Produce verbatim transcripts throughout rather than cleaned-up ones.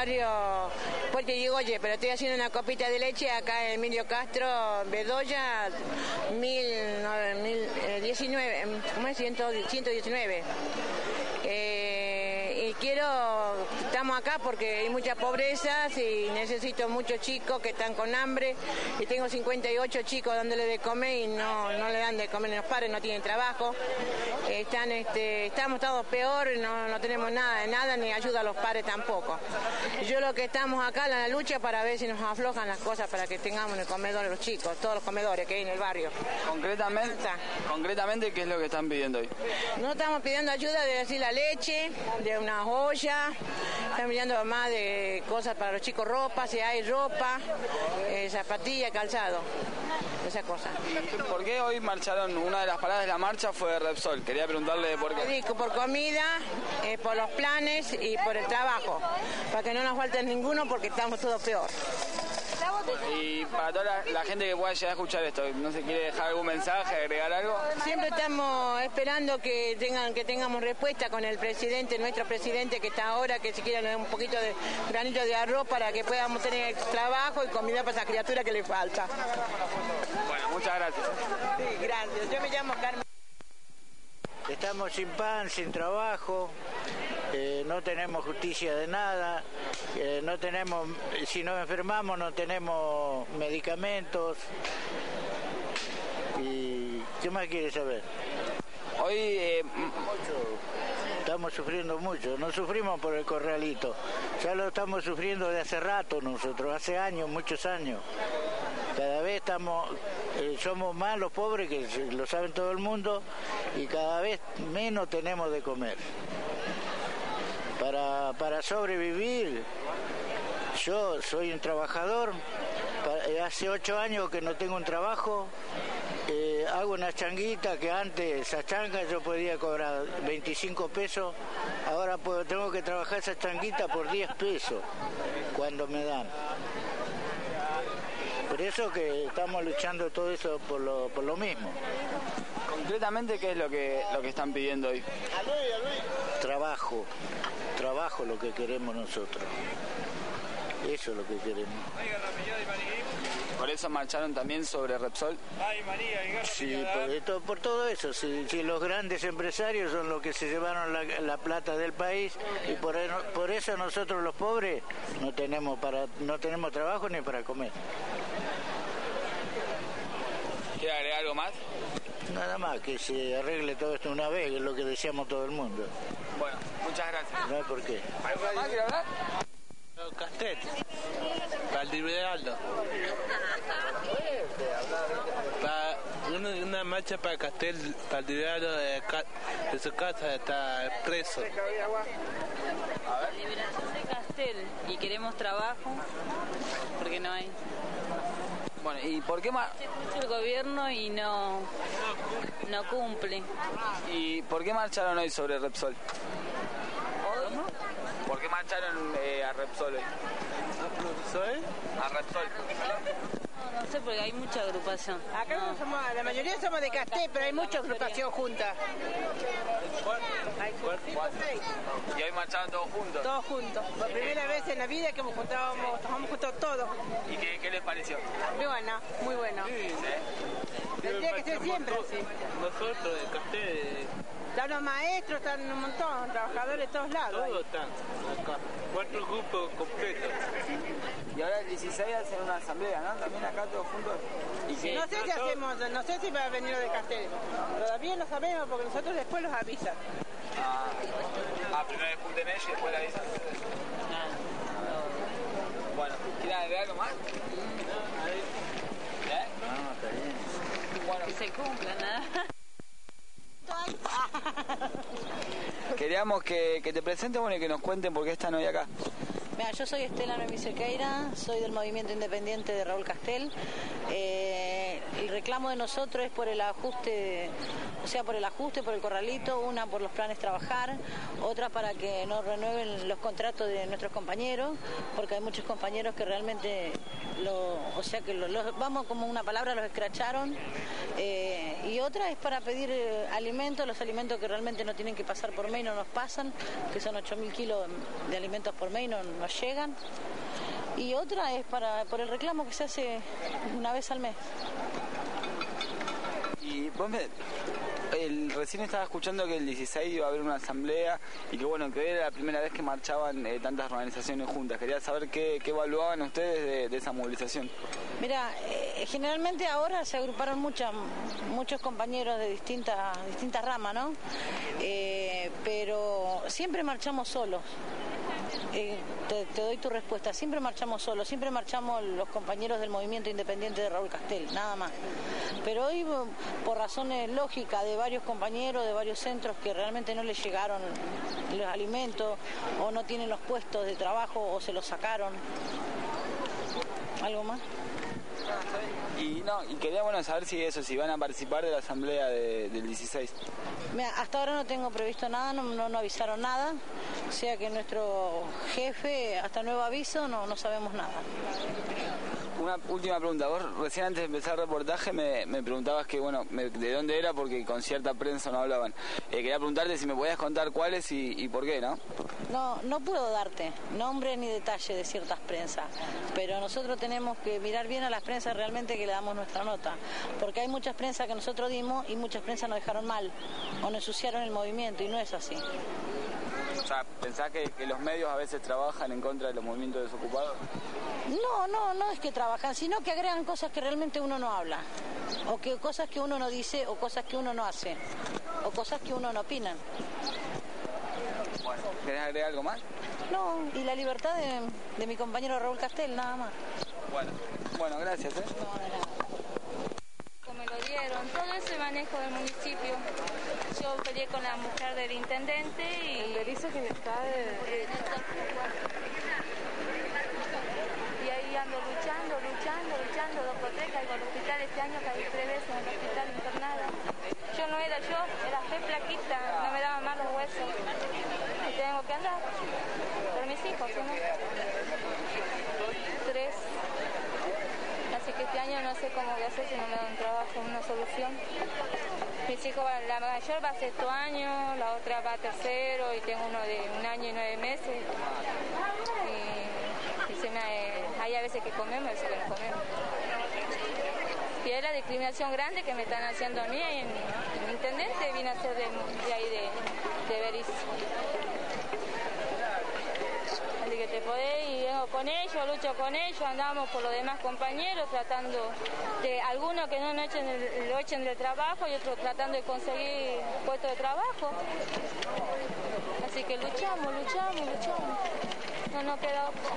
barrio Puerto Yrigoyen, pero estoy haciendo una copita de leche acá en Emilio Castro, Bedoya, mil, no, mil, eh, diecinueve, ¿cómo es? ciento diecinueve. Eh, y quiero, estamos acá porque hay mucha pobreza y necesito muchos chicos que están con hambre, y tengo cincuenta y ocho chicos dándole de comer y no, no le dan de comer, los padres no tienen trabajo, están, este, estamos todos peor, no, no tenemos nada de nada, ni ayuda a los padres tampoco. Yo lo que estamos acá en la lucha para ver si nos aflojan las cosas para que tengamos en el comedor los chicos, todos los comedores que hay en el barrio. Concretamente, concretamente ¿qué es lo que están pidiendo hoy? No estamos pidiendo ayuda de decir la leche, de una olla, están pidiendo más de cosas para los chicos, ropa, si hay ropa, eh, zapatillas, calzado, esa cosa. ¿Por qué hoy marcharon? Una de las paradas de la marcha fue de Repsol. Quería preguntarle por qué. Rico, por comida, eh, por los planes y por el trabajo, para que no nos falte ninguno porque estamos todos peor. Y para toda la, la gente que pueda llegar a escuchar esto, ¿no se quiere dejar algún mensaje, agregar algo? Siempre estamos esperando que tengan que tengamos respuesta con el presidente, nuestro presidente que está ahora, que si quieren un poquito de granito de arroz para que podamos tener trabajo y comida para esa criatura que le falta. Bueno, muchas gracias. Sí, gracias. Yo me llamo Carmen. Estamos sin pan, sin trabajo, eh, no tenemos justicia de nada, eh, no tenemos, si nos enfermamos no tenemos medicamentos. ¿Y qué más quiere saber? Hoy eh, estamos sufriendo mucho, no sufrimos por el corralito, ya lo estamos sufriendo de hace rato nosotros, hace años, muchos años. Cada vez estamos, eh, somos más los pobres, que lo saben todo el mundo, y cada vez menos tenemos de comer. Para, para sobrevivir, yo soy un trabajador, para, hace ocho años que no tengo un trabajo, eh, hago una changuita que antes, esa changa yo podía cobrar veinticinco pesos, ahora puedo, tengo que trabajar esa changuita por diez pesos cuando me dan. Por eso que estamos luchando todo eso por lo, por lo mismo. Concretamente, ¿qué es lo que, lo que están pidiendo hoy? Trabajo, trabajo lo que queremos nosotros. Eso es lo que queremos. ¿Por eso marcharon también sobre Repsol? Sí, por, esto, por todo eso. Si, si los grandes empresarios son los que se llevaron la, la plata del país, y por, por eso nosotros los pobres no tenemos para no tenemos trabajo ni para comer. ¿Quiere agregar algo más? Nada más, que se arregle todo esto una vez, que es lo que deseamos todo el mundo. Bueno, muchas gracias. No hay por qué. ¿Algo más quiere hablar? Castel, Valdivialdo. Para una, una marcha para Castel, Valdivialdo de, de su casa está preso. La liberación de Castel, y queremos trabajo porque no hay. Bueno, ¿y por qué más? El gobierno y no no cumple. ¿Y por qué marcharon hoy sobre Repsol? ¿Cómo? ¿Por qué marcharon eh, a Repsol hoy? ¿Soy? A Repsol. No, no sé, porque hay mucha agrupación. Acá no. somos, la mayoría somos de Castel, pero hay mucha agrupación juntas. ¿Y hoy marcharon todos juntos? Todos juntos. Por primera vez en la vida que nos juntábamos, nos vamos juntos todos. ¿Y qué, qué les pareció? Muy bueno, muy bueno. Sí. Tendría que ser siempre así. Nosotros de Castel. Están los maestros, están un montón, trabajadores de todos lados. Todos están acá. Cuatro grupos completos. Y ahora el dieciséis hacen una asamblea, ¿no? También acá todos juntos. ¿Y sí, no sé si hacemos, no sé si va a venir lo de Castel. Todavía no sabemos porque nosotros después los avisan. Ah, ah primero discuten ellos y después le avisan. Bueno, ¿quieren agregar algo más? ¿Eh? No, está bien. Bueno. Que se cumpla, nada. Queríamos que, que te presenten, bueno, y que nos cuenten por qué están hoy acá. Mira, yo soy Estela Noemí Sequeira, soy del Movimiento Independiente de Raúl Castel. Eh, el reclamo de nosotros es por el ajuste, o sea, por el ajuste, por el corralito, una por los planes trabajar, otra para que no renueven los contratos de nuestros compañeros, porque hay muchos compañeros que realmente, lo, o sea, que los, los, vamos como una palabra, los escracharon, eh, y otra es para pedir eh, alimentos, los alimentos que realmente no tienen que pasar por mes y no nos pasan, que son ocho mil kilos de alimentos por mes y no nos llegan. Y otra es para por el reclamo que se hace una vez al mes. Y vos me, el, recién estaba escuchando que el dieciséis iba a haber una asamblea y que bueno, que era la primera vez que marchaban eh, tantas organizaciones juntas. Quería saber qué, qué evaluaban ustedes de, de esa movilización. Mira, eh, generalmente ahora se agruparon muchas, muchos compañeros de distintas, distintas ramas, ¿no? Eh, pero siempre marchamos solos. Eh, te, te doy tu respuesta, siempre marchamos solos, siempre marchamos los compañeros del movimiento independiente de Raúl Castel, nada más. Pero hoy, por razones lógicas de varios compañeros, de varios centros que realmente no les llegaron los alimentos, o no tienen los puestos de trabajo, o se los sacaron. ¿Algo más? Y no, y quería bueno saber si eso, si van a participar de la asamblea de, del dieciséis. Mira, hasta ahora no tengo previsto nada, no, no, no avisaron nada, o sea que nuestro jefe, hasta nuevo aviso, no, no sabemos nada. Una última pregunta. Vos recién antes de empezar el reportaje me, me preguntabas que, bueno, me, de dónde era porque con cierta prensa no hablaban. Eh, quería preguntarte si me podías contar cuáles y, y por qué, ¿no? No, no puedo darte nombre ni detalle de ciertas prensas, pero nosotros tenemos que mirar bien a las prensas realmente que le damos nuestra nota, porque hay muchas prensas que nosotros dimos y muchas prensas nos dejaron mal o nos ensuciaron el movimiento y no es así. O sea, ¿pensás que, que los medios a veces trabajan en contra de los movimientos desocupados? No, no, no es que trabajan, sino que agregan cosas que realmente uno no habla, o que cosas que uno no dice, o cosas que uno no hace, o cosas que uno no opina. Bueno, ¿querés agregar algo más? No, y la libertad de, de mi compañero Raúl Castel, nada más. Bueno, bueno, gracias, ¿eh? No, de nada. Me lo dieron, todo ese manejo del municipio. Yo peleé con la mujer del intendente y... ¿El Berizo quién está? De... Y ahí ando luchando, luchando, luchando, dos por tres, caigo al hospital este año, caí tres veces en el hospital internada. Yo no era yo, era fe flaquita, no me daban más los huesos. Y tengo que andar por mis hijos, ¿sí, no? Tres. Así que este año no sé cómo voy a hacer si no me dan trabajo, una solución. Mis hijos, la mayor va a sexto año, la otra va a tercero y tengo uno de un año y nueve meses. Y, y se me, hay a veces que comemos, a veces que no comemos. Y es la discriminación grande que me están haciendo a mí. En, el intendente vine a ser de, de ahí, de, de Berizo. Así que te podés, y vengo con ellos, lucho con ellos, andamos por los demás compañeros, tratando de algunos que no lo echen, lo echen del trabajo y otros tratando de conseguir puestos de trabajo. Así que luchamos, luchamos, luchamos. No nos queda otra.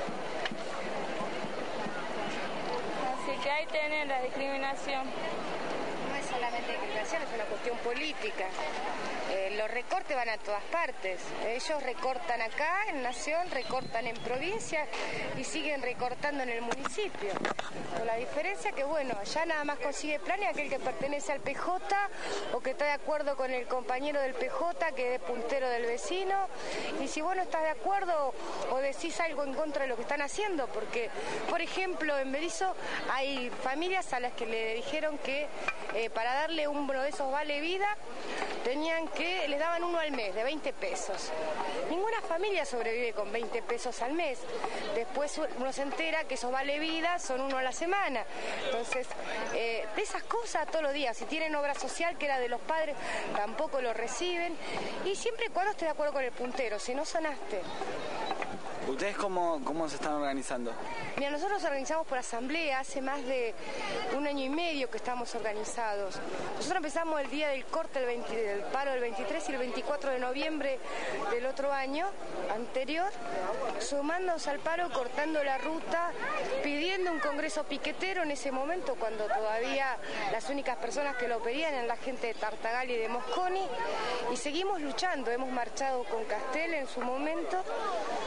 Así que ahí tienen la discriminación. No es solamente discriminación, es una cuestión política. Eh, los recortes van a todas partes. Ellos recortan acá en Nación, recortan en provincia y siguen recortando en el municipio. Con la diferencia que, bueno, ya nada más consigue planes aquel que pertenece al P J o que está de acuerdo con el compañero del P J que es puntero del vecino. Y si vos no estás de acuerdo o decís algo en contra de lo que están haciendo, porque, por ejemplo, en Berizo hay familias a las que le dijeron que eh, para darle uno de esos vale vida tenían que, les daban uno al mes de veinte pesos. Ninguna familia sobrevive con veinte pesos al mes. Después uno se entera que esos vale vida son uno a la semana. Entonces, eh, de esas cosas todos los días. Si tienen obra social, que era de los padres, tampoco lo reciben. Y siempre y cuando estés de acuerdo con el puntero, si no sonaste. ¿Ustedes cómo, cómo se están organizando? Mira, nosotros nos organizamos por asamblea, hace más de un año y medio que estamos organizados. Nosotros empezamos el día del corte, el, veinte, del paro del veintitrés y el veinticuatro de noviembre del otro año anterior, sumándonos al paro, cortando la ruta, pidiendo un congreso piquetero en ese momento, cuando todavía las únicas personas que lo pedían eran la gente de Tartagal y de Mosconi, y seguimos luchando. Hemos marchado con Castel en su momento,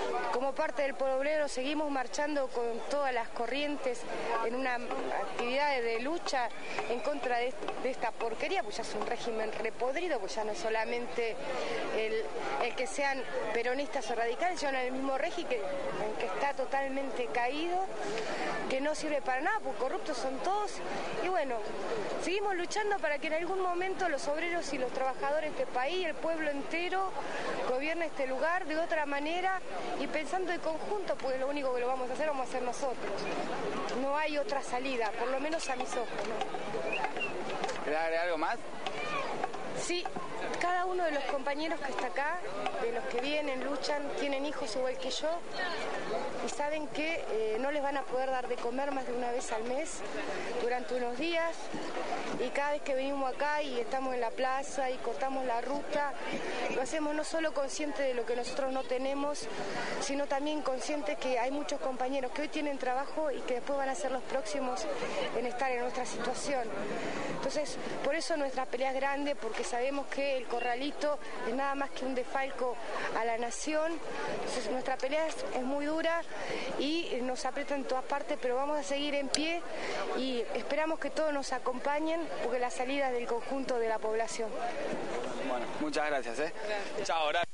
como parte del pueblo obrero seguimos marchando con todas las corrientes en una actividad de lucha en contra de, de esta porquería, pues ya es un régimen repodrido, pues ya no es solamente el, el que sean peronistas o radicales, sino el mismo régimen que, que está totalmente caído, que no sirve para nada, porque corruptos son todos. Y bueno, seguimos luchando para que en algún momento los obreros y los trabajadores de este país, el pueblo entero, gobierne este lugar de otra manera y pensando en conjunto, porque lo único que lo vamos a hacer, vamos a hacer nosotros. No hay otra salida, por lo menos a mis ojos, ¿no? ¿Querés agregar algo más? Sí, cada uno de los compañeros que está acá, de los que vienen, luchan, tienen hijos igual que yo y saben que eh, no les van a poder dar de comer más de una vez al mes durante unos días, y cada vez que venimos acá y estamos en la plaza y cortamos la ruta, lo hacemos no solo conscientes de lo que nosotros no tenemos, sino también conscientes que hay muchos compañeros que hoy tienen trabajo y que después van a ser los próximos en estar en nuestra situación. Entonces, por eso nuestra pelea es grande, porque sabemos que el corralito es nada más que un desfalco a la nación. Entonces, nuestra pelea es, es muy dura y nos aprieta en todas partes, pero vamos a seguir en pie y esperamos que todos nos acompañen, porque la salida es del conjunto de la población. Bueno, muchas gracias, ¿eh? Gracias. Chao, gracias.